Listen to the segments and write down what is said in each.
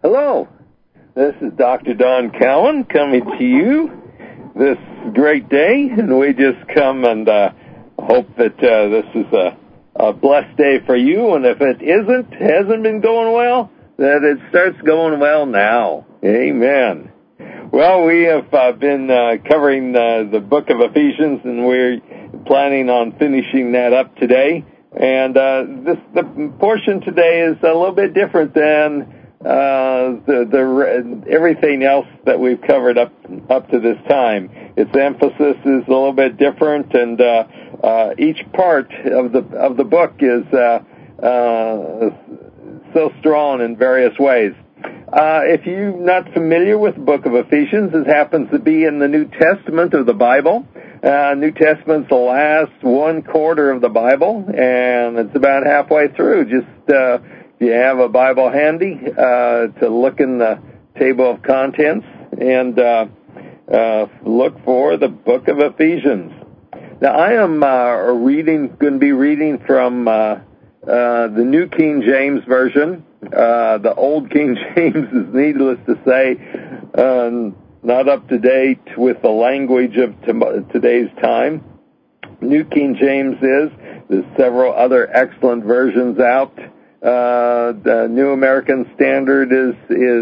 Hello, this is Dr. Don Cowan coming to you this great day, and we just come and hope that this is a blessed day for you, and if it hasn't been going well, that it starts going well now. Amen. Well, we have been covering the book of Ephesians, and we're planning on finishing that up today. And the portion today is a little bit different than everything else that we've covered up to this time. Its emphasis is a little bit different, and each part of the book is so strong in various ways. If you're not familiar with the book of Ephesians, it happens to be in the New Testament of the Bible. New Testament's the last one quarter of the Bible, and it's about halfway through. Just if you have a Bible handy, to look in the table of contents and look for the book of Ephesians. Now, I am going to be reading from the New King James Version. The Old King James is, needless to say, not up to date with the language of today's time. New King James is. There's several other excellent versions out. The New American Standard is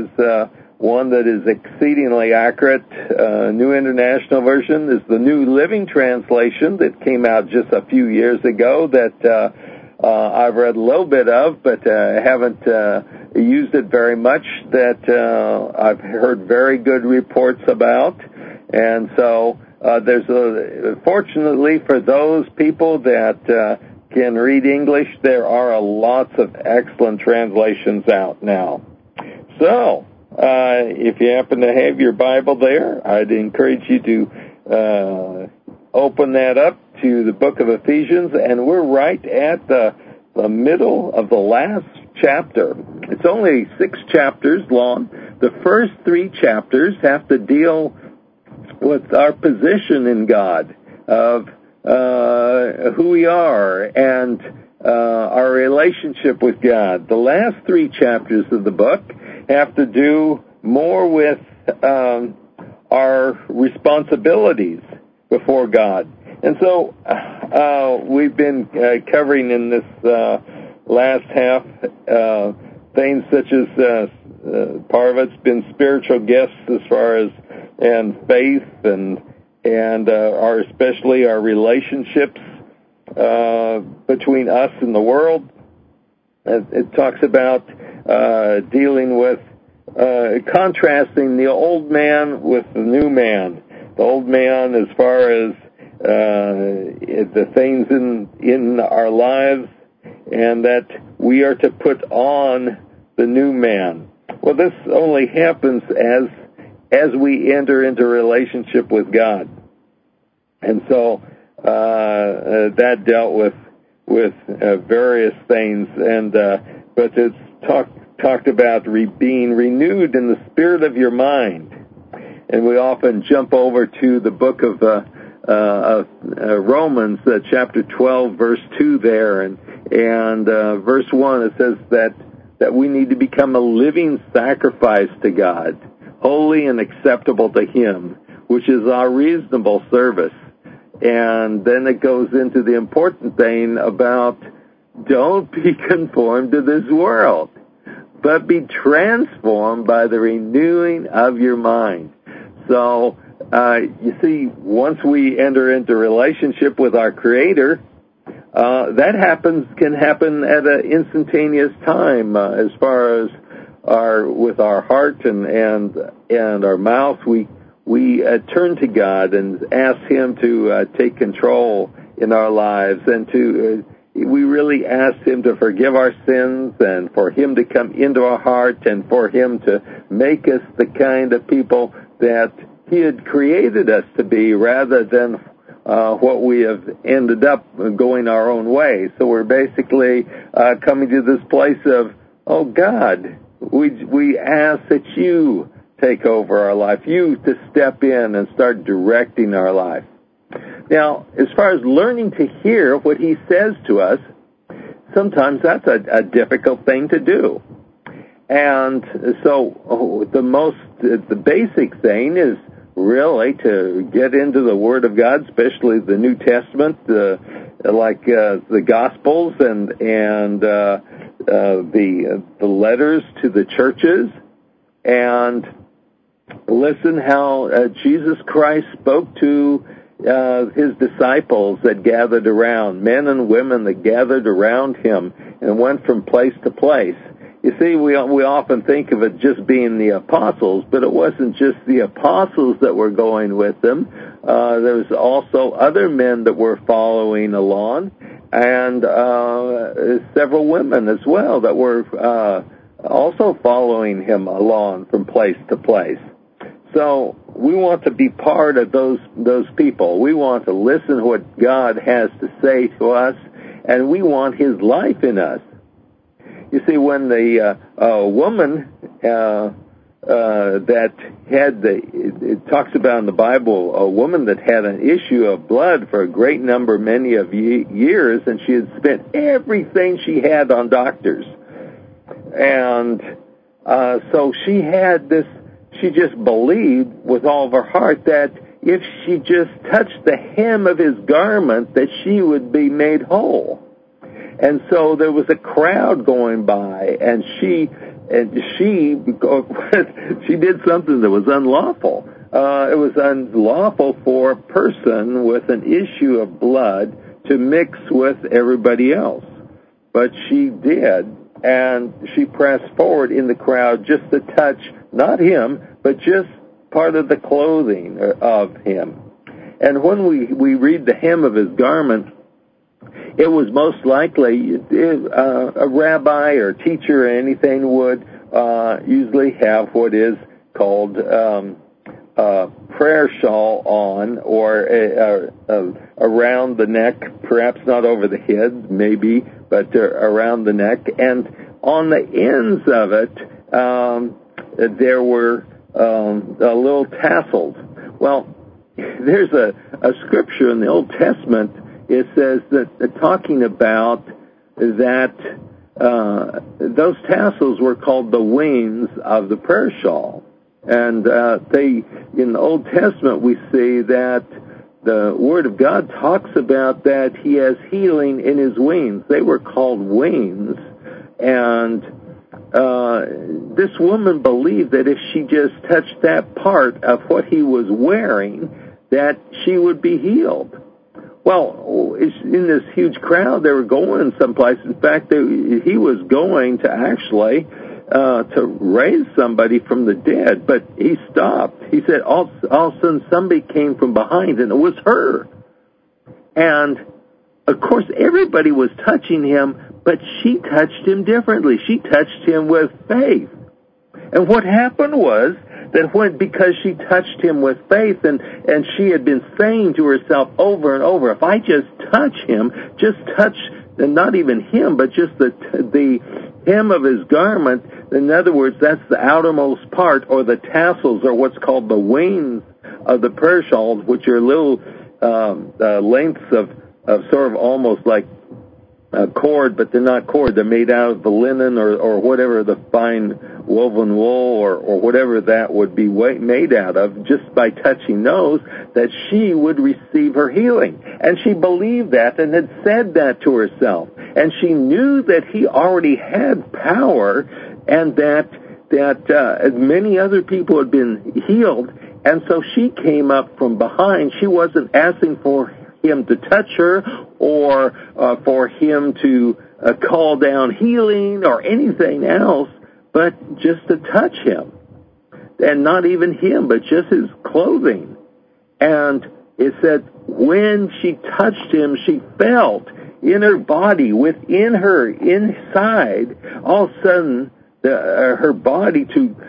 one that is exceedingly accurate. New International Version is the New Living Translation that came out just a few years ago that I've read a little bit of, but haven't used it very much, that I've heard very good reports about. And so fortunately for those people that can read English, there are lots of excellent translations out now. So, if you happen to have your Bible there, I'd encourage you to open that up to the book of Ephesians, and we're right at the middle of the last chapter. It's only 6 chapters long. The first 3 chapters have to deal with our position in God, of who we are, and our relationship with God. The last 3 chapters of the book have to do more with our responsibilities before God. And so we've been covering in this last half things such as part of it's been spiritual gifts as far as and faith and especially our relationships between us and the world. It talks about dealing with contrasting the old man with the new man. The old man as far as the things in our lives, and that we are to put on the new man. Well, this only happens as we enter into relationship with God. And so that dealt with various things, and but it's talked about being renewed in the spirit of your mind. And we often jump over to the book of Romans, chapter 12, verse 2 there, and verse 1, it says that we need to become a living sacrifice to God, holy and acceptable to Him, which is our reasonable service. And then it goes into the important thing about don't be conformed to this world, but be transformed by the renewing of your mind. So, you see, once we enter into relationship with our Creator, that can happen at an instantaneous time. As far as with our heart and our mouth, we turn to God and ask Him to take control in our lives, and we really ask Him to forgive our sins, and for Him to come into our heart, and for Him to make us the kind of people that He had created us to be, rather than what we have ended up going our own way. So we're basically coming to this place of, oh God, we ask that You take over our life, You to step in and start directing our life. Now, as far as learning to hear what He says to us, sometimes that's a difficult thing to do. And so the basic thing is really to get into the Word of God, especially the New Testament, like the Gospels and the letters to the churches, and listen how Jesus Christ spoke to his disciples that gathered around, men and women that gathered around him and went from place to place. You see, we often think of it just being the apostles, but it wasn't just the apostles that were going with them. There was also other men that were following along, and several women as well that were also following him along from place to place. So we want to be part of those people. We want to listen to what God has to say to us, and we want his life in us. You see, when the woman that had it talks about in the Bible, a woman that had an issue of blood for a great number, many of years, and she had spent everything she had on doctors. And so she had this, she just believed with all of her heart that if she just touched the hem of his garment, that she would be made whole. And so there was a crowd going by, and she did something that was unlawful. It was unlawful for a person with an issue of blood to mix with everybody else. But she did, and she pressed forward in the crowd just to touch, not him, but just part of the clothing of him. And when we read the hem of his garment, it was most likely a rabbi or teacher or anything would usually have what is called a prayer shawl on, or around the neck, perhaps not over the head, maybe, but around the neck. And on the ends of it, there were little tassels. Well, there's a scripture in the Old Testament. It says that talking about that those tassels were called the wings of the prayer shawl, and in the Old Testament we see that the Word of God talks about that He has healing in His wings. They were called wings, and this woman believed that if she just touched that part of what He was wearing, that she would be healed. Well, in this huge crowd, they were going someplace. In fact, he was going to actually to raise somebody from the dead, but he stopped. He said, all of a sudden, somebody came from behind, and it was her. And, of course, everybody was touching him, but she touched him differently. She touched him with faith. And what happened was that because she touched him with faith, and she had been saying to herself over and over, if I just touch him, just touch, and not even him, but just the hem of his garment, in other words, that's the outermost part, or the tassels, or what's called the wings of the prayer shawl, which are little lengths of sort of almost like a cord, but they're not cord. They're made out of the linen or whatever, the fine woven wool or whatever that would be made out of, just by touching those, that she would receive her healing. And she believed that and had said that to herself. And she knew that He already had power, and that many other people had been healed. And so she came up from behind. She wasn't asking for Him to touch her, or for Him to call down healing or anything else, but just to touch Him. And not even Him, but just His clothing. And it said when she touched Him, she felt in her body, within her, inside, all of a sudden, her body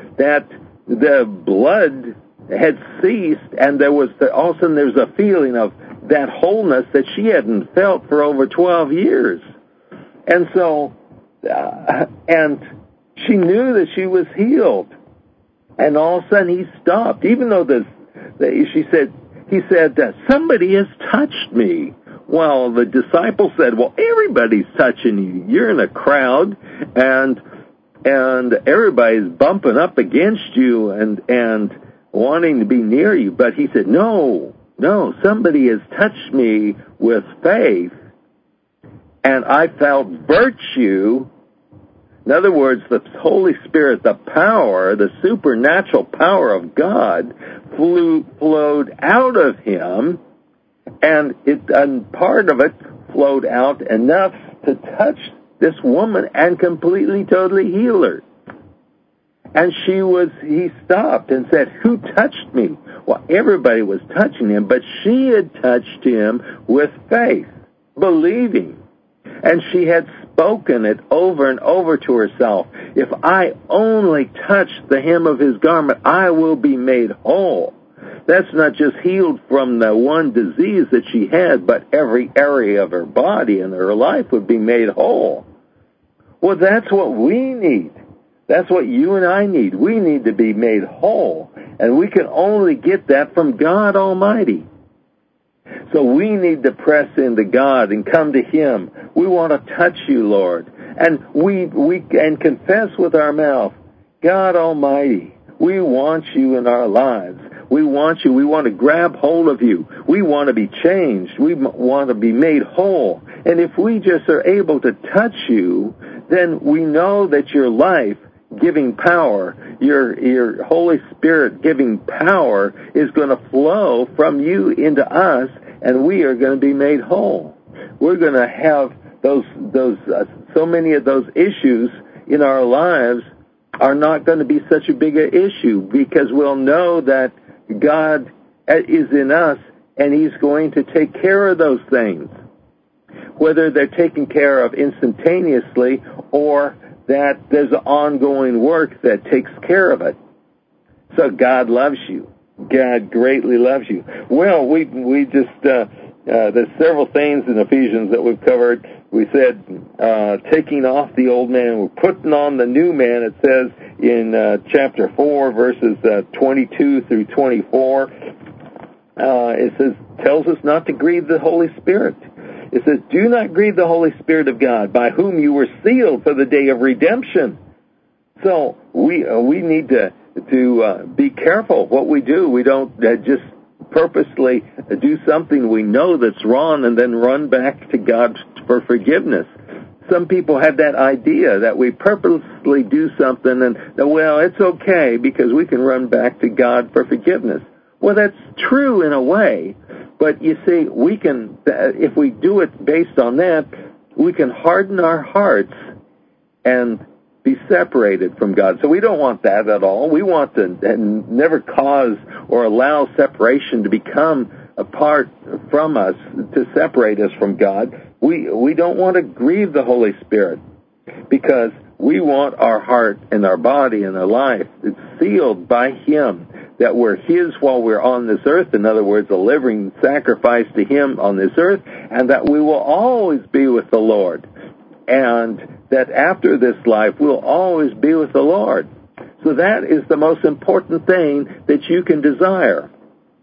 the blood had ceased, and all of a sudden there's a feeling of that wholeness that she hadn't felt for over 12 years. And so, and she knew that she was healed. And all of a sudden he stopped, even though he said, somebody has touched me. Well, the disciples said, well, everybody's touching you. You're in a crowd. And and everybody's bumping up against you and wanting to be near you. But he said, no, somebody has touched me with faith, and I felt virtue. In other words, the Holy Spirit, the power, the supernatural power of God flowed out of him, and part of it flowed out enough to touch this woman and completely, totally heal her. And he stopped and said, who touched me? Well, everybody was touching him, but she had touched him with faith, believing. And she had spoken it over and over to herself. If I only touch the hem of his garment, I will be made whole. That's not just healed from the one disease that she had, but every area of her body and her life would be made whole. Well, that's what we need. That's what you and I need. We need to be made whole. And we can only get that from God Almighty. So we need to press into God and come to him. We want to touch you, Lord. And we confess with our mouth, God Almighty, we want you in our lives. We want you. We want to grab hold of you. We want to be changed. We want to be made whole. And if we just are able to touch you, then we know that your life giving power, your Holy Spirit giving power is going to flow from you into us, and we are going to be made whole. We're going to have so many of those issues in our lives are not going to be such a big issue, because we'll know that God is in us and he's going to take care of those things, whether they're taken care of instantaneously or that there's an ongoing work that takes care of it. So God loves you. God greatly loves you. Well, we just there's several things in Ephesians that we've covered. We said taking off the old man, we're putting on the new man. It says in chapter 4, verses 22 through 24. Tells us not to grieve the Holy Spirit. It says, do not grieve the Holy Spirit of God, by whom you were sealed for the day of redemption. So we need to be careful what we do. We don't just purposely do something we know that's wrong and then run back to God for forgiveness. Some people have that idea that we purposely do something and, well, it's okay because we can run back to God for forgiveness. Well, that's true in a way, but you see, we can, if we do it based on that, we can harden our hearts and be separated from God. So we don't want that at all. We want to never cause or allow separation to become apart from us, to separate us from God. We don't want to grieve the Holy Spirit, because we want our heart and our body and our life, it's sealed by him, that we're his while we're on this earth. In other words, a living sacrifice to him on this earth, and that we will always be with the Lord. And that after this life, we'll always be with the Lord. So that is the most important thing that you can desire.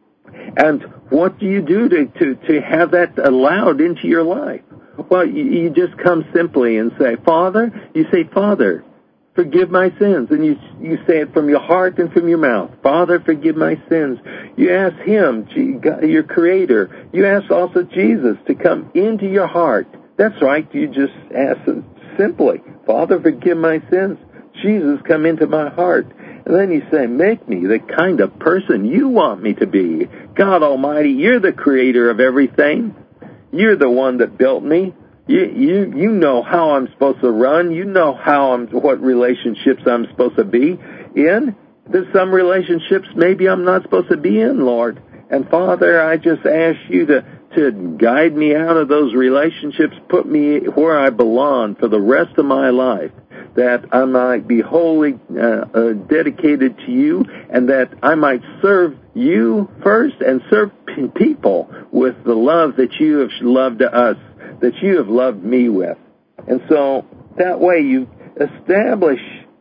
And what do you do to have that allowed into your life? Well, you just come simply and say, Father, you say, Father, forgive my sins. And you say it from your heart and from your mouth. Father, forgive my sins. You ask him, your Creator. You ask also Jesus to come into your heart. That's right. You just ask simply, Father, forgive my sins. Jesus, come into my heart. And then you say, make me the kind of person you want me to be. God Almighty, you're the creator of everything. You're the one that built me. You know how I'm supposed to run. You know what relationships I'm supposed to be in. There's some relationships maybe I'm not supposed to be in, Lord. And Father, I just ask you to guide me out of those relationships, put me where I belong for the rest of my life, that I might be wholly dedicated to you, and that I might serve you first and serve people with the love that you have loved us, that you have loved me with. And so that way you establish,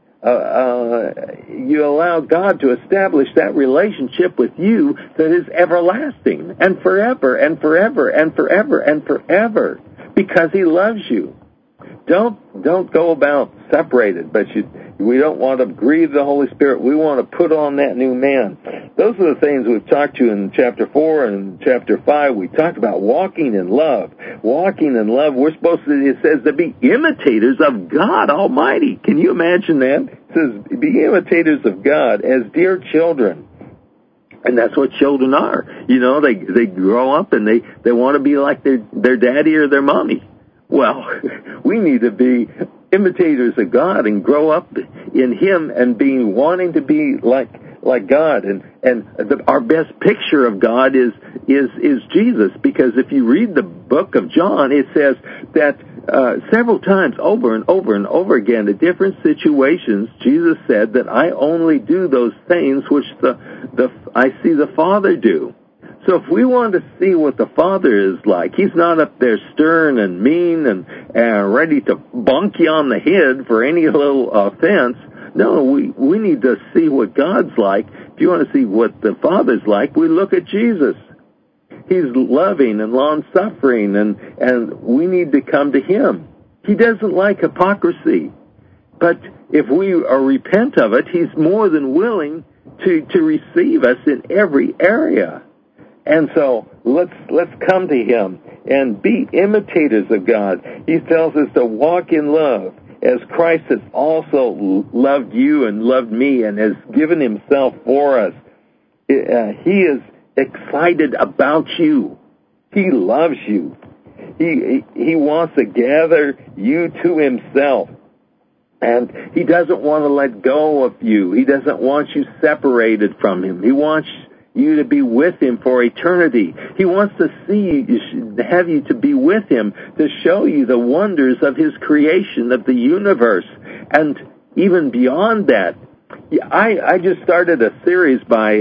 you allow God to establish that relationship with you that is everlasting and forever and forever and forever and forever, because he loves you. don't go about separated, but we don't want to grieve the Holy Spirit. We want to put on that new man. Those are the things we've talked to in chapter 4 and chapter 5. We talked about walking in love. Walking in love, we're supposed to, it says, to be imitators of God Almighty. Can you imagine that? It says, be imitators of God as dear children. And that's what children are. You know, they grow up and they want to be like their daddy or their mommy. Well, we need to be imitators of God and grow up in Him and wanting to be like God. And our best picture of God is Jesus, because if you read the book of John, it says that several times over and over and over again, in different situations, Jesus said that I only do those things which I see the Father do. So if we want to see what the Father is like, He's not up there stern and mean and ready to bonk you on the head for any little offense. No, we need to see what God's like. If you want to see what the Father's like, we look at Jesus. He's loving and long-suffering, and we need to come to Him. He doesn't like hypocrisy. But if we repent of it, He's more than willing to receive us in every area. And so let's come to Him and be imitators of God. He tells us to walk in love as Christ has also loved you and loved me and has given Himself for us. He is excited about you. He loves you. He wants to gather you to Himself. And He doesn't want to let go of you. He doesn't want you separated from Him. He wants you to be with Him for eternity. He wants to have you to be with Him, to show you the wonders of His creation, of the universe. And even beyond that, I just started a series by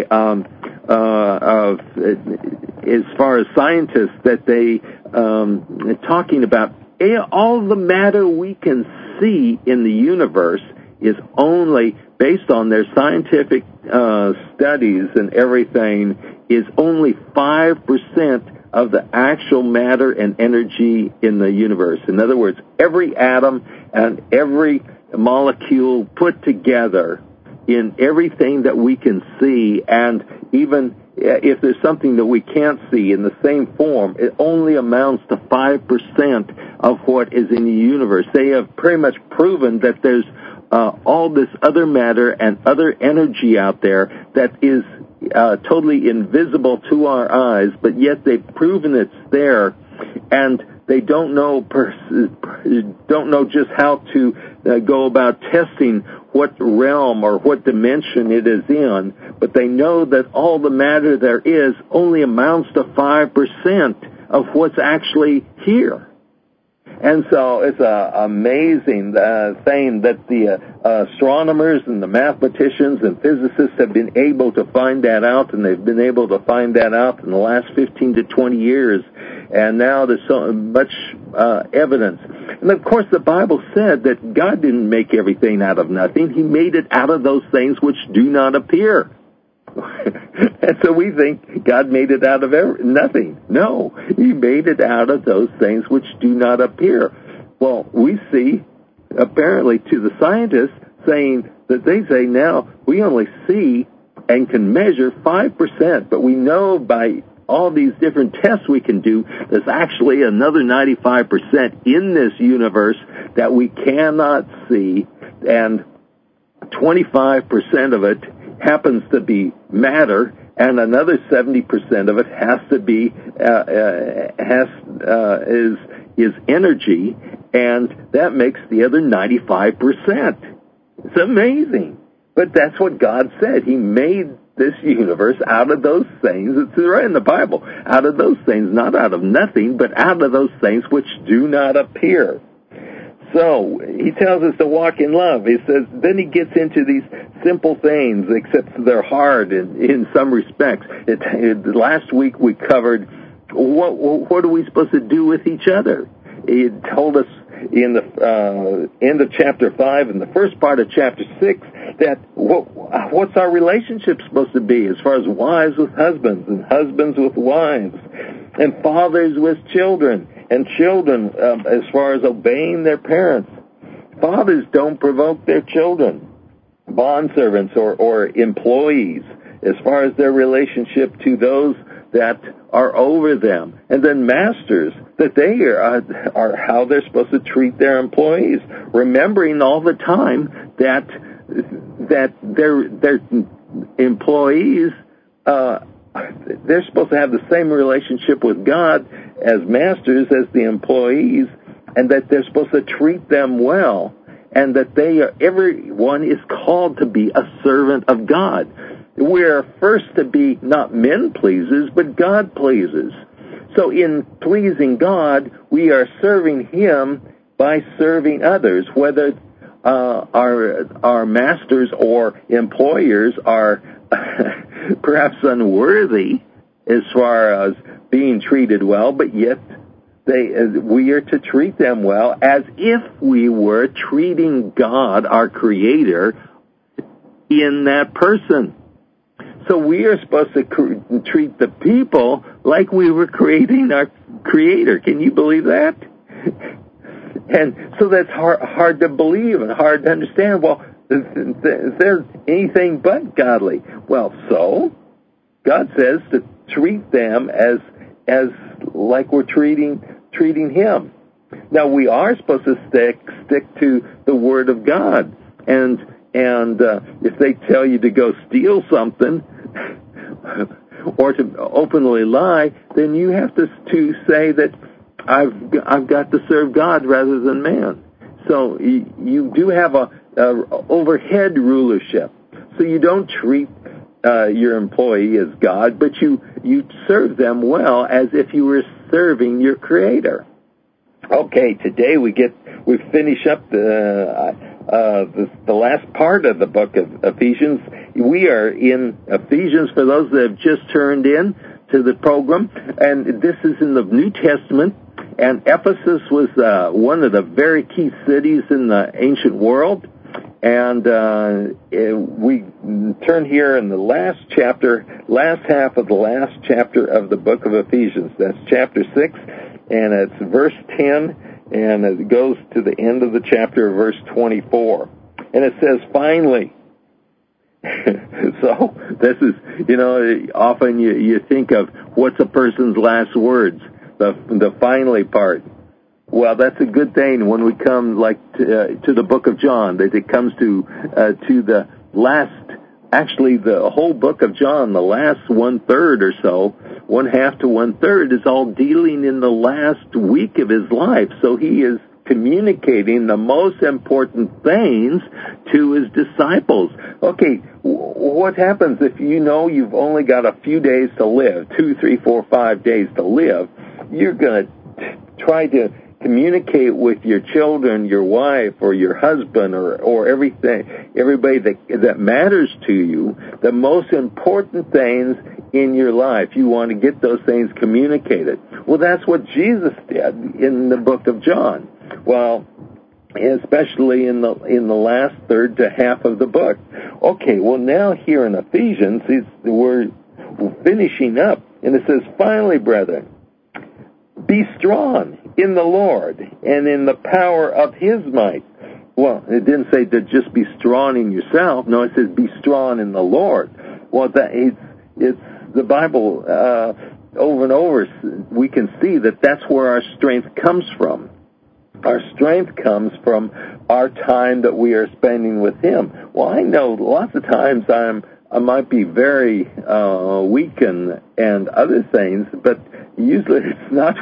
as far as scientists, that they talking about all the matter we can see in the universe is only, based on their scientific studies and everything, is only 5% of the actual matter and energy in the universe. In other words, every atom and every molecule put together in everything that we can see, and even if there's something that we can't see in the same form, it only amounts to 5% of what is in the universe. They have pretty much proven that there's all this other matter and other energy out there that is totally invisible to our eyes, but yet they've proven it's there, and they don't know just how to go about testing what realm or what dimension it is in, but they know that all the matter there is only amounts to 5% of what's actually here. And so it's an amazing thing that the astronomers and the mathematicians and physicists have been able to find that out, and they've been able to find that out in the last 15 to 20 years. And now there's so much evidence. And of course the Bible said that God didn't make everything out of nothing. He made it out of those things which do not appear. And so we think God made it out of nothing. No, He made it out of those things which do not appear. Well, we see, apparently to the scientists, saying that they say now we only see and can measure 5%, but we know by all these different tests we can do, there's actually another 95% in this universe that we cannot see, and 25% of it happens to be matter, and another 70% of it has to be is energy, and that makes the other 95%. It's amazing, but that's what God said. He made this universe out of those things. It's right in the Bible. Out of those things, not out of nothing, but out of those things which do not appear. So He tells us to walk in love. He says, then He gets into these simple things, except they're hard in some respects. Last week we covered what are we supposed to do with each other. He told us in the end of chapter 5 and the first part of chapter 6 that what's our relationship supposed to be as far as wives with husbands and husbands with wives and fathers with children. And children, as far as obeying their parents, fathers don't provoke their children. Bondservants or employees, as far as their relationship to those that are over them. And then masters, that they are how they're supposed to treat their employees, remembering all the time that their employees, they're supposed to have the same relationship with God as masters as the employees, and that they're supposed to treat them well, and that everyone is called to be a servant of God. We are first to be not men pleasers, but God pleasers. So in pleasing God, we are serving Him by serving others, whether our masters or employers are perhaps unworthy as far as being treated well, but yet we are to treat them well as if we were treating God, our Creator, in that person. So we are supposed to treat the people like we were creating our Creator. Can you believe that? And so that's hard to believe and hard to understand. Well, is there anything but godly? Well, so God says to treat them as like we're treating Him. Now, we are supposed to stick to the Word of God, and if they tell you to go steal something or to openly lie, then you have to say that I've got to serve God rather than man. So you do have a overhead rulership. So you don't treat your employee as God, but you serve them well as if you were serving your Creator. Okay, today we finish up the last part of the book of Ephesians. We are in Ephesians for those that have just turned in to the program, and this is in the New Testament. And Ephesus was one of the very key cities in the ancient world. And we turn here in the last half of the last chapter of the book of Ephesians. That's chapter 6, and it's verse 10, and it goes to the end of the chapter, verse 24. And it says, finally. So this is, often you think of what's a person's last words, the finally part. Well, that's a good thing when we come to the book of John, that it comes to the last, actually the whole book of John, the last 1/3 or so, 1/2 to 1/3 is all dealing in the last week of his life. So he is communicating the most important things to his disciples. Okay, what happens if you've only got a few days to live, 2, 3, 4, 5 days to live? You're going to try to communicate with your children, your wife, or your husband, or everybody that matters to you, the most important things in your life. You want to get those things communicated. Well, that's what Jesus did in the book of John. Well, especially in the last third to half of the book. Okay, well now here in Ephesians, we're finishing up, and it says, finally, brethren, be strong in the Lord and in the power of His might. Well, it didn't say to just be strong in yourself. No, it says be strong in the Lord. Well, it's the Bible over and over. We can see that that's where our strength comes from. Our strength comes from our time that we are spending with Him. Well, I know lots of times I might be very weak and other things, but usually it's not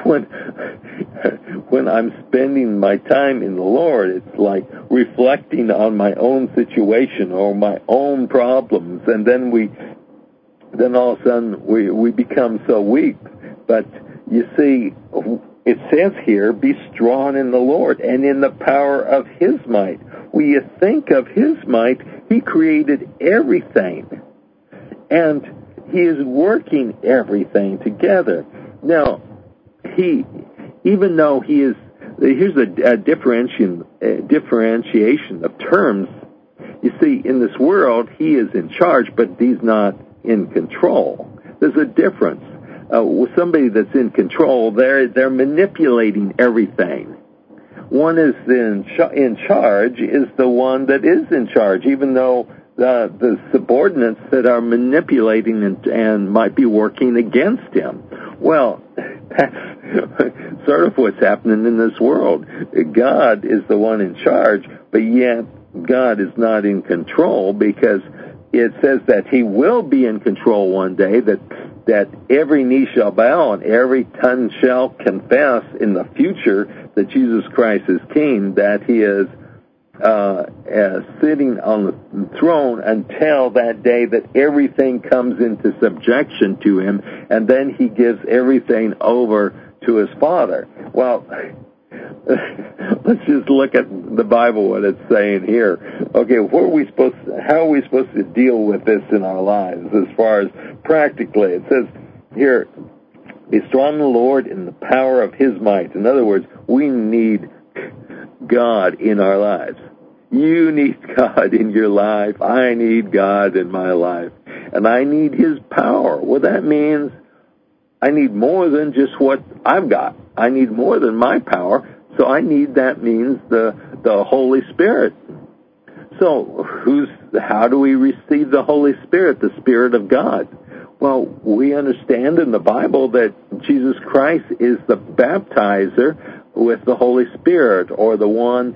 when I'm spending my time in the Lord. It's like reflecting on my own situation or my own problems, and then all of a sudden we become so weak. But you see, it says here, be strong in the Lord and in the power of His might. When you think of His might, He created everything, and He is working everything together. Now, even though He is, here's a differentiation of terms. You see, in this world, He is in charge, but He's not in control. There's a difference. with somebody that's in control, they're manipulating everything. One is in charge is the one that is in charge, even though the subordinates that are manipulating and might be working against him. Well, that's sort of what's happening in this world. God is the one in charge, but yet God is not in control, because it says that he will be in control one day, that every knee shall bow and every tongue shall confess in the future that Jesus Christ is King, that he is sitting on the throne until that day that everything comes into subjection to him, and then he gives everything over to his Father. Well, let's just look at the Bible, what it's saying here. Okay, how are we supposed to deal with this in our lives as far as practically? It says here, be strong in the Lord in the power of his might. In other words, we need God in our lives. You need God in your life. I need God in my life. And I need his power. Well, that means I need more than just what I've got. I need more than my power. So that means the Holy Spirit. So how do we receive the Holy Spirit, the Spirit of God? Well, we understand in the Bible that Jesus Christ is the baptizer with the Holy Spirit, or the one.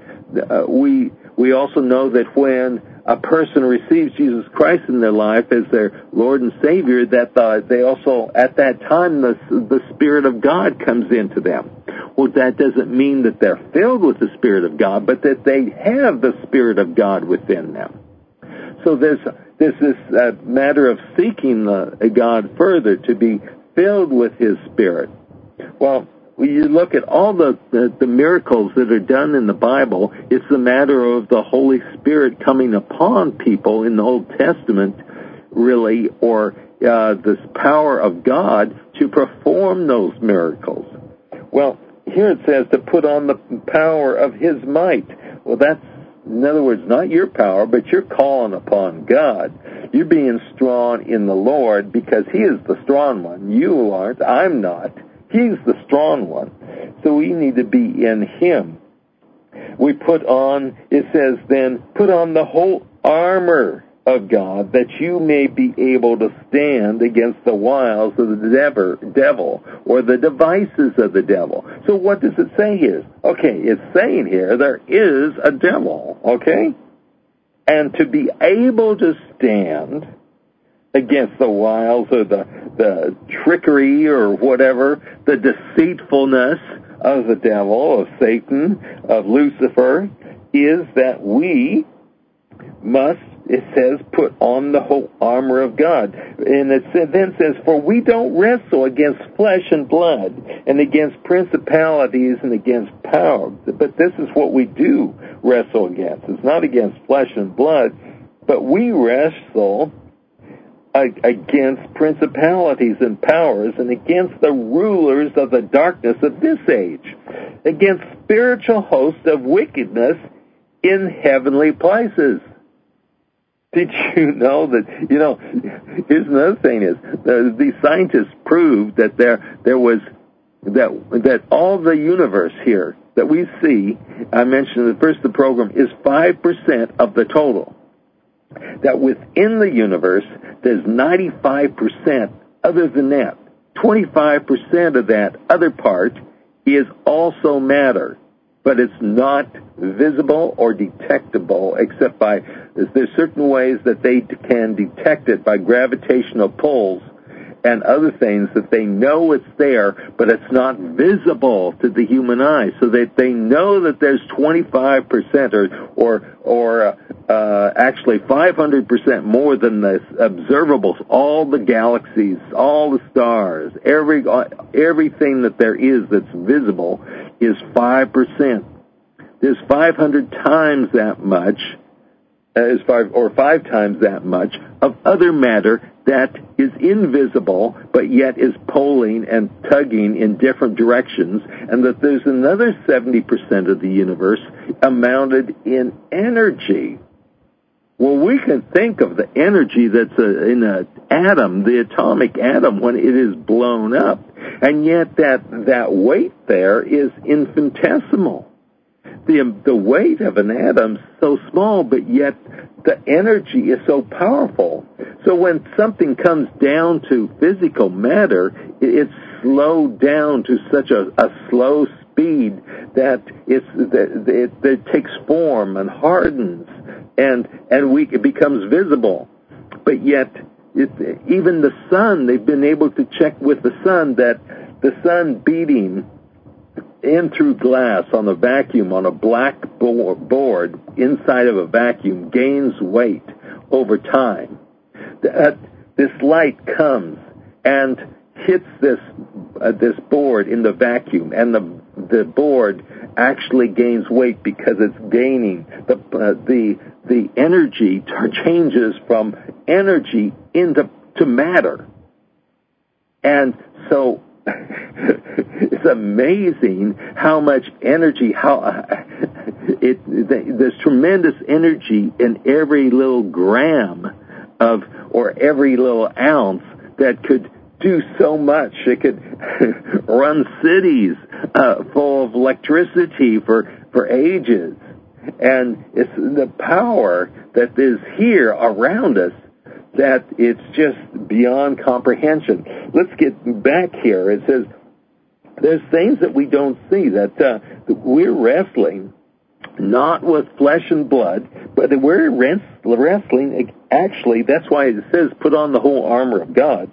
We also know that when a person receives Jesus Christ in their life as their Lord and Savior, that they also, at that time, the Spirit of God comes into them. Well, that doesn't mean that they're filled with the Spirit of God, but that they have the Spirit of God within them. So there's this matter of seeking God further to be filled with his Spirit. Well, when you look at all the miracles that are done in the Bible, it's a matter of the Holy Spirit coming upon people in the Old Testament, really, or this power of God to perform those miracles. Well, here it says to put on the power of his might. Well, that's, in other words, not your power, but you're calling upon God. You're being strong in the Lord because he is the strong one. You aren't. I'm not. He's the strong one. So we need to be in him. We it says then, put on the whole armor of God, that you may be able to stand against the wiles of the devil, or the devices of the devil. So what does it say here? Okay, it's saying here there is a devil, okay? And to be able to stand against the wiles or the trickery or whatever, the deceitfulness of the devil, of Satan, of Lucifer, is that we must, it says, put on the whole armor of God. And it then says, for we don't wrestle against flesh and blood, and against principalities and against power. But this is what we do wrestle against. It's not against flesh and blood, but we wrestle against principalities and powers, and against the rulers of the darkness of this age, against spiritual hosts of wickedness in heavenly places. Did you know that, here's another thing is, these scientists proved that there was, that all the universe here that we see, I mentioned at first the program, is 5% of the total. That within the universe, there's 95% other than that. 25% of that other part is also matter, but it's not visible or detectable except by, there's certain ways that they can detect it by gravitational pulls and other things that they know it's there, but it's not visible to the human eye. So that they know that there's 25% or actually 500% more than the observables, all the galaxies, all the stars, everything that there is that's visible is 5%. There's 500 times that much, five times that much of other matter that is invisible, but yet is pulling and tugging in different directions, and that there's another 70% of the universe amounted in energy. Well, we can think of the energy that's in an atom, the atomic atom, when it is blown up. And yet that weight there is infinitesimal. The weight of an atom is so small, but yet the energy is so powerful. So when something comes down to physical matter, it's slowed down to such a slow speed that it takes form and hardens, and it becomes visible. But yet, even the sun, they've been able to check with the sun that the sun beating in through glass on a vacuum, on a black board inside of a vacuum, gains weight over time. This light comes and hits this board in the vacuum, and the board actually gains weight because it's gaining the energy changes from energy into matter. And so it's amazing how much energy, there's tremendous energy in every little gram or every little ounce that could do so much. It could run cities full of electricity for ages. And it's the power that is here around us that it's just beyond comprehension. Let's get back here. It says there's things that we don't see, that we're wrestling not with flesh and blood, but we're wrestling, actually, that's why it says put on the whole armor of God.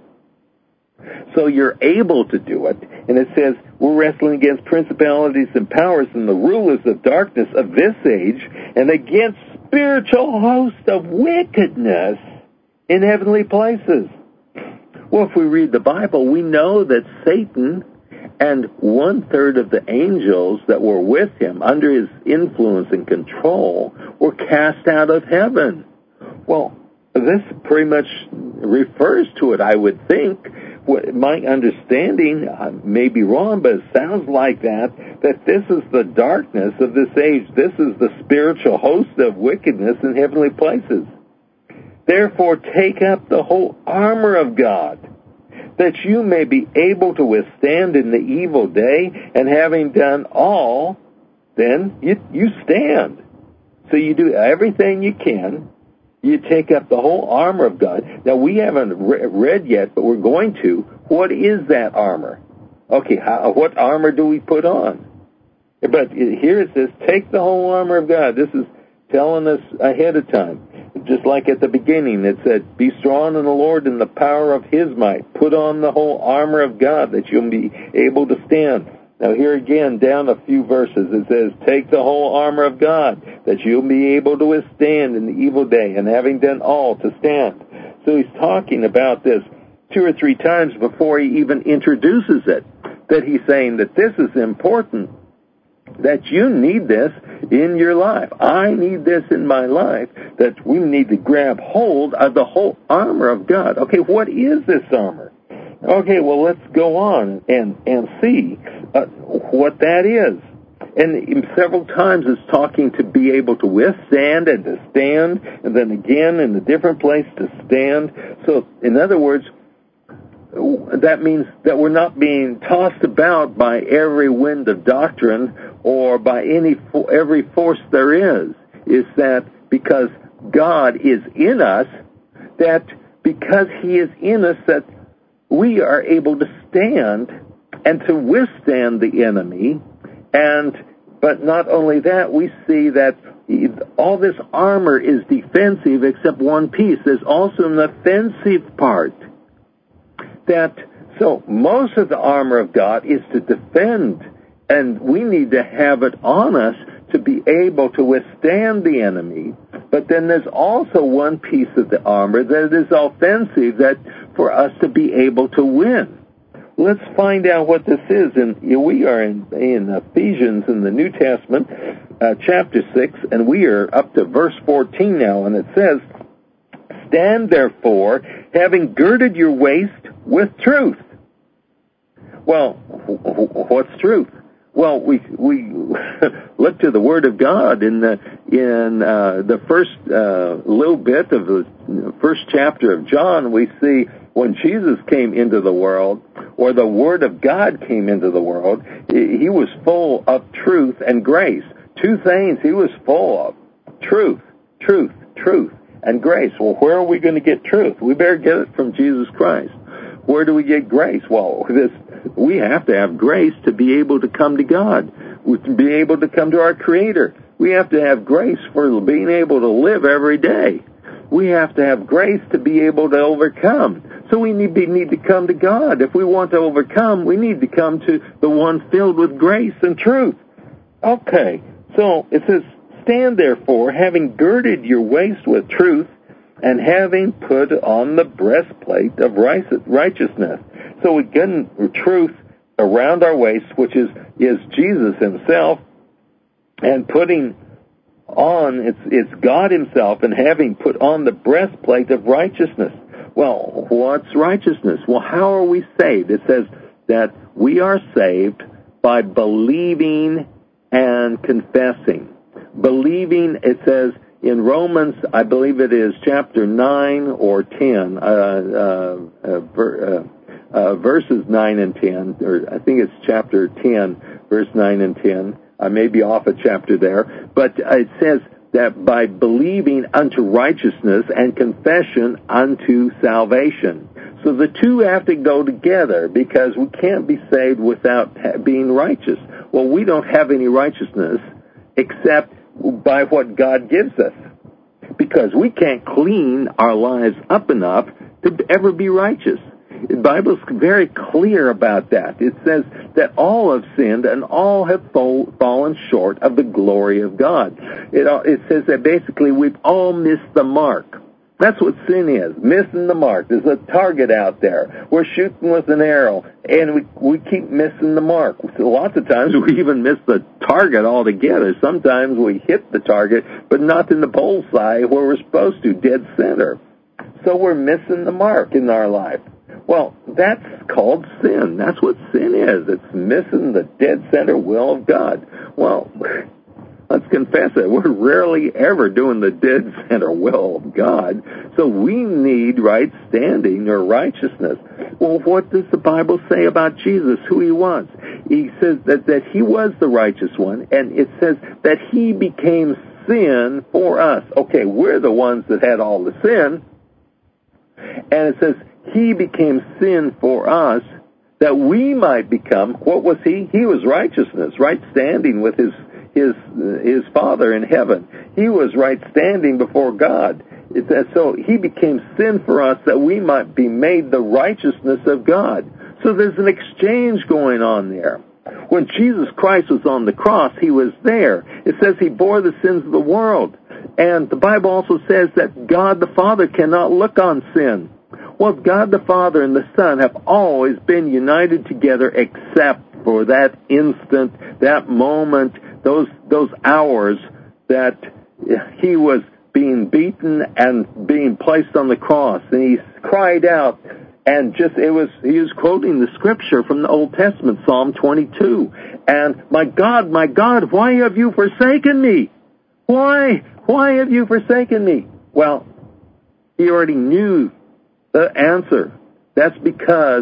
So you're able to do it. And it says we're wrestling against principalities and powers and the rulers of darkness of this age and against spiritual hosts of wickedness in heavenly places. Well, if we read the Bible, we know that Satan and 1/3 of the angels that were with him under his influence and control were cast out of heaven. Well, this pretty much refers to it, I would think. My understanding may be wrong, but it sounds like that this is the darkness of this age. This is the spiritual host of wickedness in heavenly places. Therefore, take up the whole armor of God, that you may be able to withstand in the evil day, and having done all, then you stand. So you do everything you can. You take up the whole armor of God. Now, we haven't read yet, but we're going to. What is that armor? Okay, what armor do we put on? But here it says, take the whole armor of God. This is telling us ahead of time. Just like at the beginning, it said, be strong in the Lord and the power of his might. Put on the whole armor of God that you'll be able to stand. Now here again, down a few verses, it says, take the whole armor of God that you'll be able to withstand in the evil day, and having done all, to stand. So he's talking about this 2 or 3 times before he even introduces it, that he's saying that this is important, that you need this in your life. I need this in my life, that we need to grab hold of the whole armor of God. Okay, what is this armor? Okay, well, let's go on and see what that is. And several times it's talking to be able to withstand and to stand, and then again in a different place to stand. So, in other words, that means that we're not being tossed about by every wind of doctrine or by every force there is. It's that because God is in us, that because he is in us, that we are able to stand and to withstand the enemy. But not only that, we see that all this armor is defensive except one piece. There's also an offensive part. So most of the armor of God is to defend, and we need to have it on us to be able to withstand the enemy. But then there's also one piece of the armor that is offensive, that for us to be able to win. Let's find out what this is. And we are in Ephesians in the New Testament, chapter 6, and we are up to verse 14 now, and it says, stand therefore, having girded your waist with truth. Well, what's truth? Well, we look to the Word of God in the first little bit of the first chapter of John. We see when Jesus came into the world, or the Word of God came into the world, he was full of truth and grace. Two things he was full of: truth, and grace. Well, where are we going to get truth? We better get it from Jesus Christ. Where do we get grace? Well, we have to have grace to be able to come to God, to be able to come to our Creator. We have to have grace for being able to live every day. We have to have grace to be able to overcome. So we need to come to God. If we want to overcome, we need to come to the one filled with grace and truth. Okay, so it says, stand therefore, having girded your waist with truth, and having put on the breastplate of righteousness. So we get truth around our waist, which is Jesus himself, and putting on, it's God himself, and having put on the breastplate of righteousness. Well, what's righteousness? Well, how are we saved? It says that we are saved by believing and confessing. Believing, it says in Romans, I believe it is chapter 9 or 10, verses 9 and 10, or I think it's chapter 10, verse 9 and 10. I may be off a chapter there, but it says that by believing unto righteousness and confession unto salvation. So the two have to go together, because we can't be saved without being righteous. Well, we don't have any righteousness except by what God gives us, because we can't clean our lives up enough to ever be righteous. The Bible's very clear about that. It says that all have sinned and all have fallen short of the glory of God. It says that basically we've all missed the mark. That's what sin is, missing the mark. There's a target out there. We're shooting with an arrow, and we keep missing the mark. So lots of times we even miss the target altogether. Sometimes we hit the target, but not in the bullseye where we're supposed to, dead center. So we're missing the mark in our life. Well, that's called sin. That's what sin is. It's missing the dead center will of God. Well, let's confess it. We're rarely ever doing the dead center will of God. So we need right standing or righteousness. Well, what does the Bible say about Jesus, who he was? He says that he was the righteous one, and it says that he became sin for us. Okay, we're the ones that had all the sin. And it says he became sin for us, that we might become, what was he? He was righteousness, right standing with his Father in heaven. He was right standing before God. It says, so he became sin for us that we might be made the righteousness of God. So there's an exchange going on there. When Jesus Christ was on the cross, he was there. It says he bore the sins of the world. And the Bible also says that God the Father cannot look on sin. Well, God the Father and the Son have always been united together, except for that instant, that moment, those hours that he was being beaten and being placed on the cross. And he cried out, and he was quoting the scripture from the Old Testament, Psalm 22. And, my God, why have you forsaken me? Why have you forsaken me? Well, he already knew the answer. That's because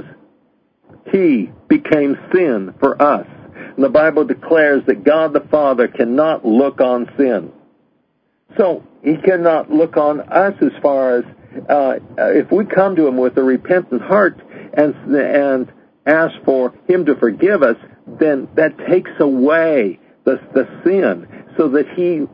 he became sin for us. And the Bible declares that God the Father cannot look on sin. So he cannot look on us as far as if we come to him with a repentant heart and ask for him to forgive us, then that takes away the sin, so that he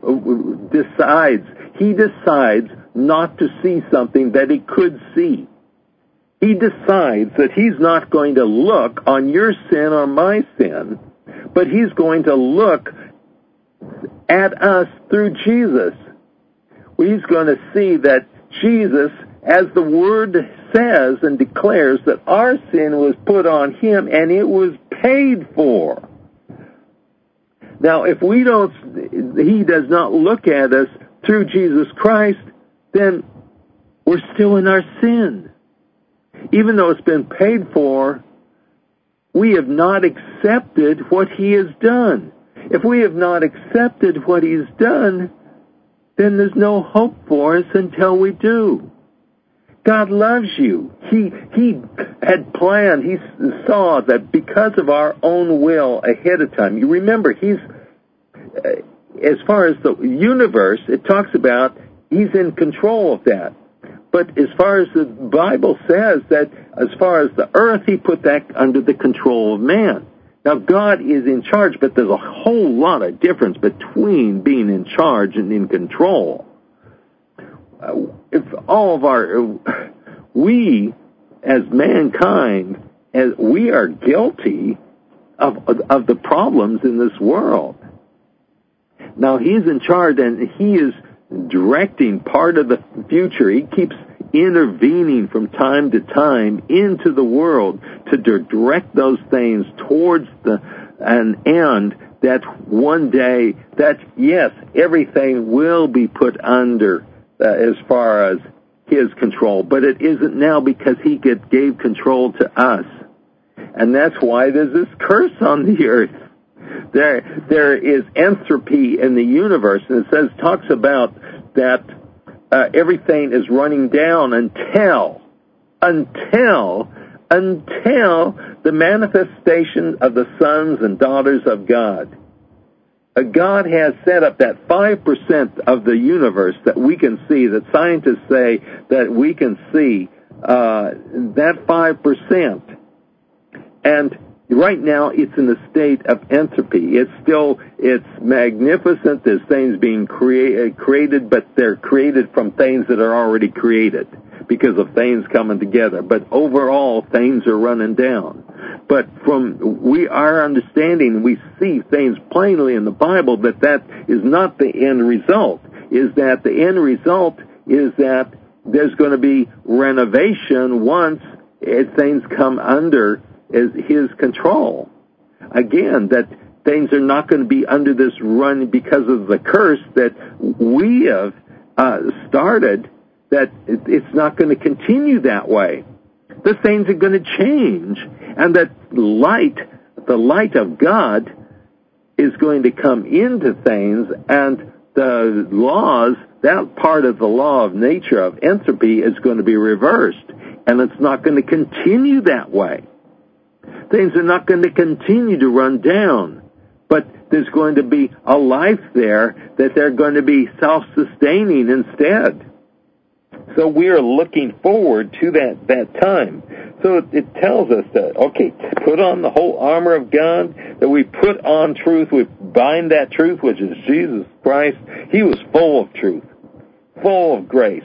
decides not to see something that he could see. He decides that he's not going to look on your sin or my sin, but he's going to look at us through Jesus. He's going to see that Jesus, as the Word says and declares, that our sin was put on him and it was paid for. Now, if he does not look at us through Jesus Christ, then we're still in our sin. Even though it's been paid for, we have not accepted what he has done. If we have not accepted what he's done, then there's no hope for us until we do. God loves you. He had planned, he saw that because of our own will ahead of time. You remember, as far as the universe, it talks about he's in control of that. But as far as the Bible says that as far as the earth, he put that under the control of man. Now, God is in charge, but there's a whole lot of difference between being in charge and in control. If all of we as mankind, we are guilty of the problems in this world. Now, he's in charge, and he is directing part of the future. He keeps intervening from time to time into the world to direct those things towards an end that one day, that, yes, everything will be put under as far as his control, but it isn't now because he gave control to us. And that's why there's this curse on the earth. There is entropy in the universe, and it talks about that everything is running down until the manifestation of the sons and daughters of God. God has set up that 5% of the universe that we can see, that scientists say that we can see, that 5%. And right now, it's in a state of entropy. It's magnificent. There's things being created, but they're created from things that are already created because of things coming together. But overall, things are running down. But from our understanding, we see things plainly in the Bible that is not the end result. Is that the end result is that there's going to be renovation once things come under his control. Again, that things are not going to be under this run because of the curse that we have started, that it's not going to continue that way. The things are going to change, and that the light of God is going to come into things, and the laws, that part of the law of nature of entropy is going to be reversed, and it's not going to continue that way. Things are not going to continue to run down, but there's going to be a life there that they're going to be self-sustaining instead. So we are looking forward to that time. So it tells us that, okay, put on the whole armor of God, that we put on truth, we bind that truth, which is Jesus Christ. He was full of truth, full of grace.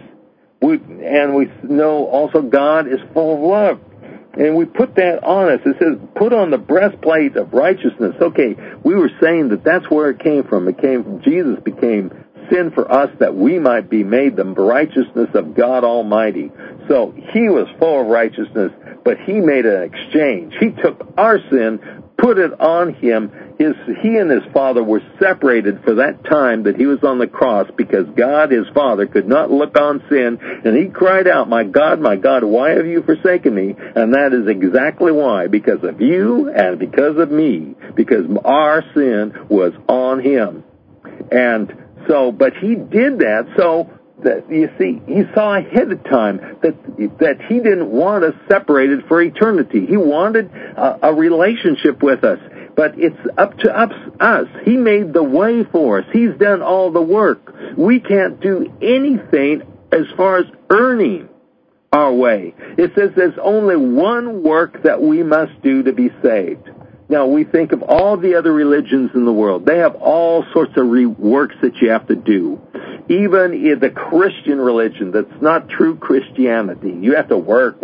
And we know also God is full of love. And we put that on us. It says, put on the breastplate of righteousness. Okay, we were saying that that's where it came from. It came from Jesus became sin for us that we might be made the righteousness of God Almighty. So he was full of righteousness, but he made an exchange. He took our sin, put it on him. He and his Father were separated for that time that he was on the cross because God, his Father, could not look on sin, and he cried out, my God, why have you forsaken me? And that is exactly why, because of you and because of me, because our sin was on him. And so, but he did that so that, you see, he saw ahead of time that he didn't want us separated for eternity. He wanted a relationship with us. But it's up to us. He made the way for us. He's done all the work. We can't do anything as far as earning our way. It says there's only one work that we must do to be saved. Now, we think of all the other religions in the world. They have all sorts of works that you have to do. Even in the Christian religion, that's not true Christianity. You have to work.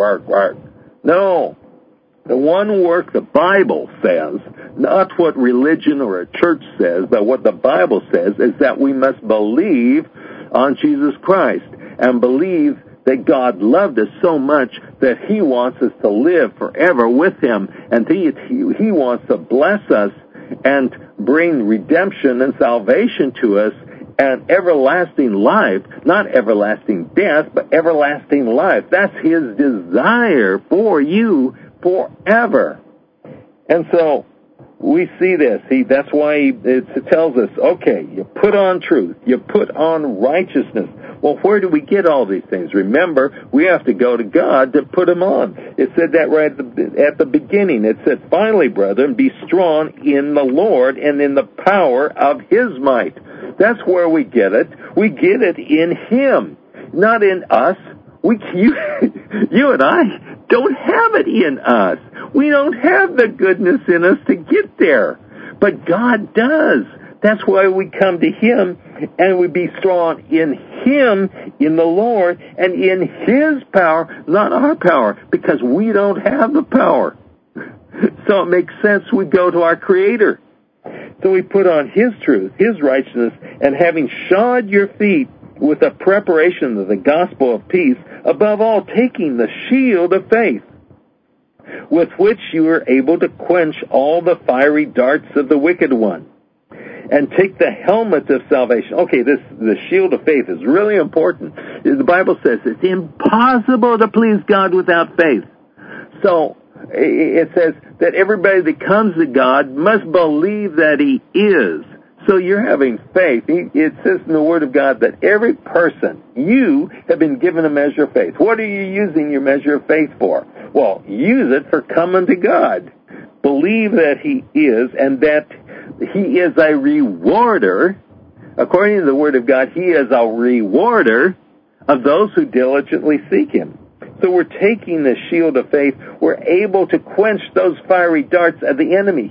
No. The one work the Bible says, not what religion or a church says, but what the Bible says, is that we must believe on Jesus Christ and believe that God loved us so much that he wants us to live forever with him, and he wants to bless us and bring redemption and salvation to us and everlasting life, not everlasting death, but everlasting life. That's his desire for you forever. And so we see this. That's why it tells us, okay, you put on truth, you put on righteousness. Well, where do we get all these things? Remember, we have to go to God to put them on. It said that right at the beginning. It said, finally, brethren, be strong in the Lord and in the power of His might. That's where we get it. We get it in Him, not in us. You and I don't have it in us. We don't have the goodness in us to get there. But God does. That's why we come to Him and we be strong in Him, in the Lord, and in His power, not our power, because we don't have the power. So it makes sense we go to our Creator. So we put on His truth, His righteousness, and having shod your feet with the preparation of the gospel of peace, above all, taking the shield of faith, with which you are able to quench all the fiery darts of the wicked one, and take the helmet of salvation. Okay, the shield of faith is really important. The Bible says it's impossible to please God without faith. So it says that everybody that comes to God must believe that He is. So you're having faith. It says in the Word of God that every person, you have been given a measure of faith. What are you using your measure of faith for? Well, use it for coming to God. Believe that He is, and that He is a rewarder. According to the Word of God, He is a rewarder of those who diligently seek Him. So we're taking the shield of faith. We're able to quench those fiery darts of the enemy.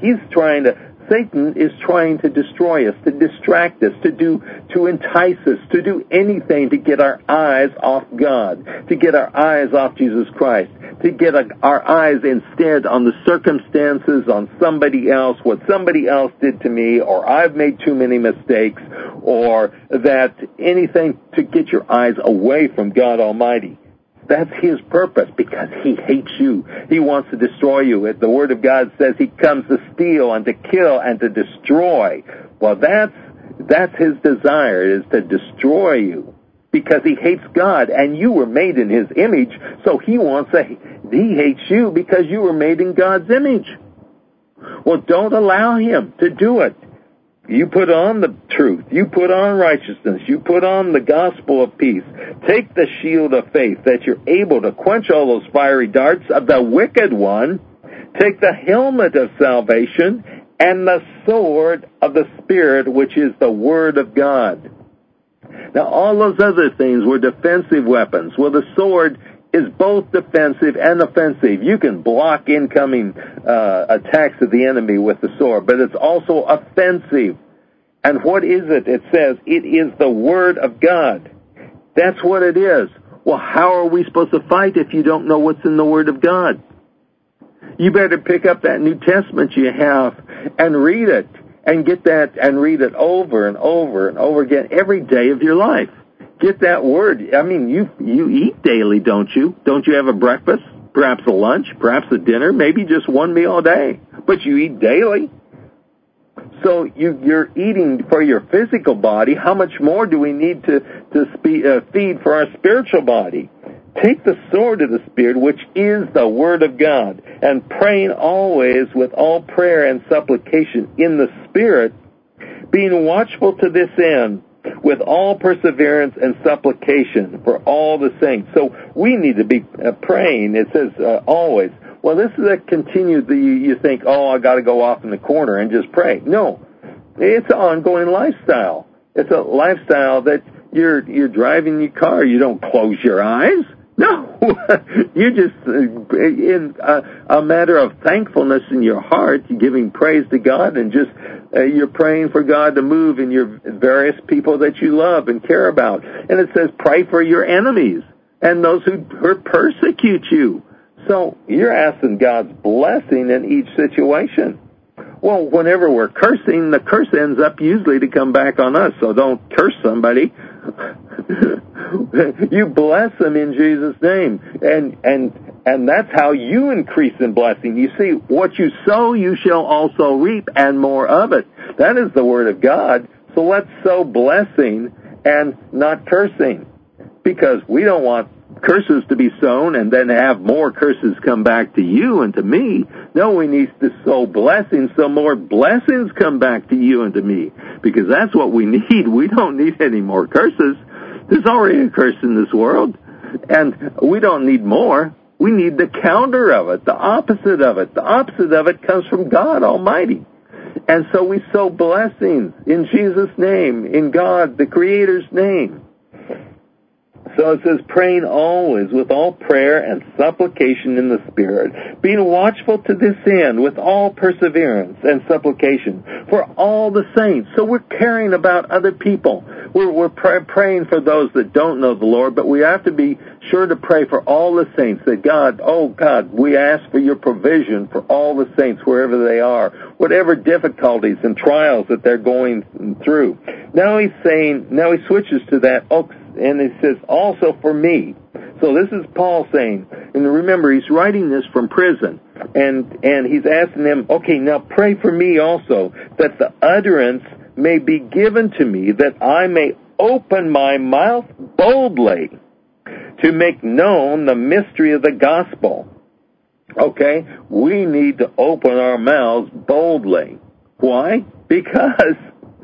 Satan is trying to destroy us, to distract us, to entice us, to do anything to get our eyes off God, to get our eyes off Jesus Christ, to get our eyes instead on the circumstances, on somebody else, what somebody else did to me, or I've made too many mistakes, or that anything to get your eyes away from God Almighty. That's His purpose, because He hates you. He wants to destroy you. The Word of God says He comes to steal and to kill and to destroy. Well, that's His desire, is to destroy you, because He hates God, and you were made in His image, so He hates you because you were made in God's image. Well, don't allow Him to do it. You put on the truth. You put on righteousness. You put on the gospel of peace. Take the shield of faith that you're able to quench all those fiery darts of the wicked one. Take the helmet of salvation and the sword of the Spirit, which is the Word of God. Now, all those other things were defensive weapons. Well, the sword is both defensive and offensive. You can block incoming attacks of the enemy with the sword, but it's also offensive. And what is it? It says it is the Word of God. That's what it is. Well, how are we supposed to fight if you don't know what's in the Word of God? You better pick up that New Testament you have and read it, and get that and read it over and over and over again every day of your life. Get that Word. I mean, you eat daily, don't you? Don't you have a breakfast, perhaps a lunch, perhaps a dinner, maybe just one meal a day, but you eat daily. So you're eating for your physical body. How much more do we need to feed for our spiritual body? Take the sword of the Spirit, which is the Word of God, and praying always with all prayer and supplication in the Spirit, being watchful to this end, with all perseverance and supplication for all the saints. So we need to be praying. It says always. Well, this is a continued, you think, I got to go off in the corner and just pray. No, it's an ongoing lifestyle. It's a lifestyle that you're driving your car. You don't close your eyes. No, you just, in a matter of thankfulness in your heart, you're giving praise to God, and just you're praying for God to move in your various people that you love and care about. And it says, pray for your enemies and those who persecute you. So you're asking God's blessing in each situation. Well, whenever we're cursing, the curse ends up usually to come back on us, so don't curse somebody. You bless them in Jesus' name, and that's how you increase in blessing. You see, what you sow, you shall also reap, and more of it. That is the Word of God. So let's sow blessing and not cursing, because we don't want curses to be sown and then have more curses come back to you and to me. No, we need to sow blessings so more blessings come back to you and to me, because that's what we need. We don't need any more curses. There's already a curse in this world, and we don't need more. We need the counter of it, the opposite of it. The opposite of it comes from God Almighty. And so we sow blessings in Jesus' name, in God, the Creator's name. So it says, praying always with all prayer and supplication in the Spirit, being watchful to this end with all perseverance and supplication for all the saints. So we're caring about other people. We're praying for those that don't know the Lord, but we have to be sure to pray for all the saints, that God, oh God, we ask for your provision for all the saints wherever they are, whatever difficulties and trials that they're going through. Now he switches to that, and it says, also for me. So this is Paul saying, and remember, he's writing this from prison, and he's asking them, okay, now pray for me also, that the utterance may be given to me, that I may open my mouth boldly to make known the mystery of the gospel. Okay? We need to open our mouths boldly. Why? Because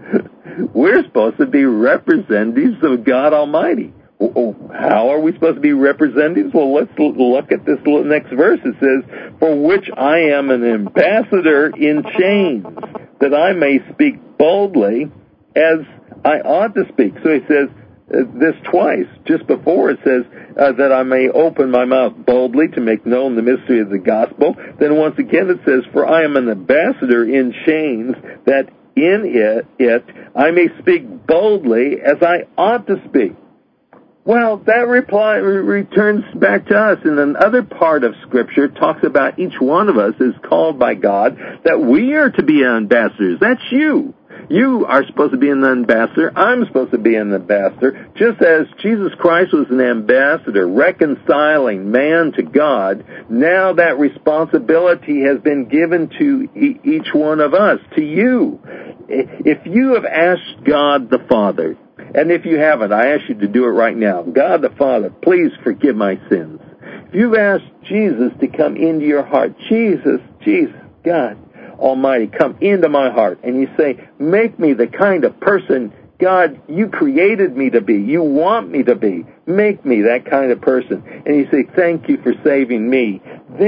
we're supposed to be representatives of God Almighty. How are we supposed to be representatives? Well, let's look at this next verse. It says, for which I am an ambassador in chains, that I may speak boldly as I ought to speak. So he says this twice. Just before it says that I may open my mouth boldly to make known the mystery of the gospel. Then once again it says, for I am an ambassador in chains, that in it I may speak boldly as I ought to speak. Well, that reply returns back to us. And another part of Scripture talks about each one of us is called by God that we are to be ambassadors. That's you. You are supposed to be an ambassador. I'm supposed to be an ambassador. Just as Jesus Christ was an ambassador, reconciling man to God, now that responsibility has been given to each one of us, to you. If you have asked God the Father, and if you haven't, I ask you to do it right now. God the Father, please forgive my sins. If you've asked Jesus to come into your heart, Jesus, God Almighty, come into my heart, and you say, make me the kind of person, God, you created me to be. You want me to be. Make me that kind of person. And you say, thank you for saving me.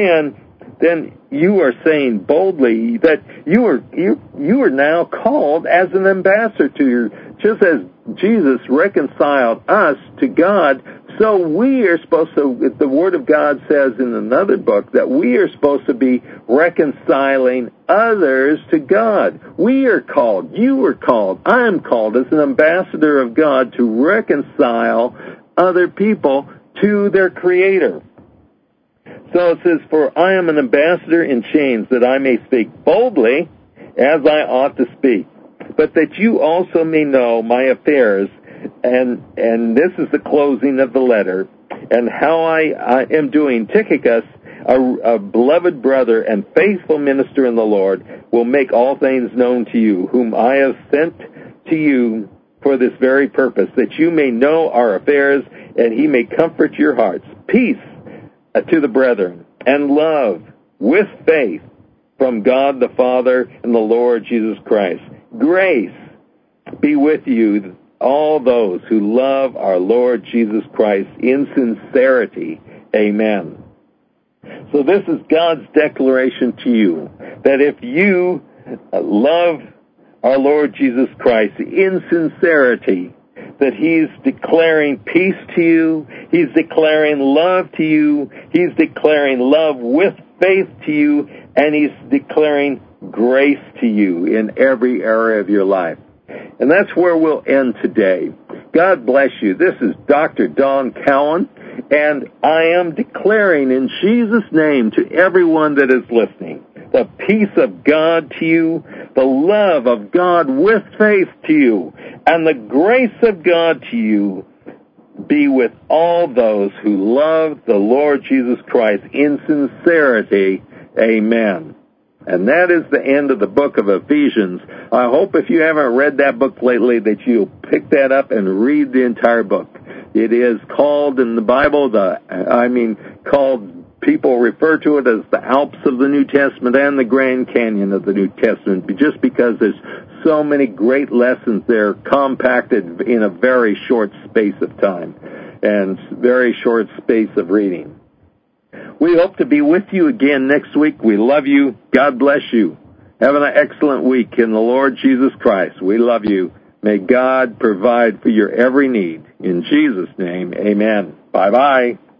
Then you are saying boldly that you are now called as an ambassador to your, just as Jesus reconciled us to God, so we are supposed to, the Word of God says in another book that we are supposed to be reconciling others to God. We are called, you are called, I am called as an ambassador of God to reconcile other people to their Creator. So it says, for I am an ambassador in chains, that I may speak boldly as I ought to speak, but that you also may know my affairs, and this is the closing of the letter, and how I am doing. Tychicus, a beloved brother and faithful minister in the Lord, will make all things known to you, whom I have sent to you for this very purpose, that you may know our affairs, and he may comfort your hearts. Peace to the brethren, and love with faith from God the Father and the Lord Jesus Christ. Grace be with you, all those who love our Lord Jesus Christ in sincerity. Amen. So this is God's declaration to you, that if you love our Lord Jesus Christ in sincerity, that he's declaring peace to you, he's declaring love to you, he's declaring love with faith to you, and he's declaring grace to you in every area of your life. And that's where we'll end today. God bless you. This is Dr. Don Cowan, and I am declaring in Jesus' name to everyone that is listening, the peace of God to you, the love of God with faith to you, and the grace of God to you be with all those who love the Lord Jesus Christ in sincerity. Amen. And that is the end of the book of Ephesians. I hope if you haven't read that book lately that you'll pick that up and read the entire book. It is called in the Bible, people refer to it as the Alps of the New Testament and the Grand Canyon of the New Testament, just because there's so many great lessons there compacted in a very short space of time and very short space of reading. We hope to be with you again next week. We love you. God bless you. Have an excellent week in the Lord Jesus Christ. We love you. May God provide for your every need. In Jesus' name, amen. Bye-bye.